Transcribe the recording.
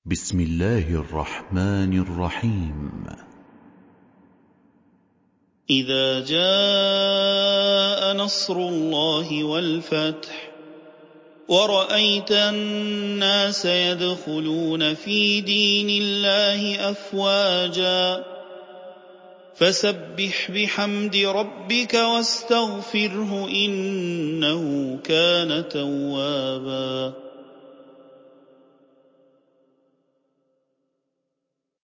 بسم الله الرحمن الرحيم. إذا جاء نصر الله والفتح ورأيت الناس يدخلون في دين الله أفواجا فسبح بحمد ربك واستغفره إنه كان توابا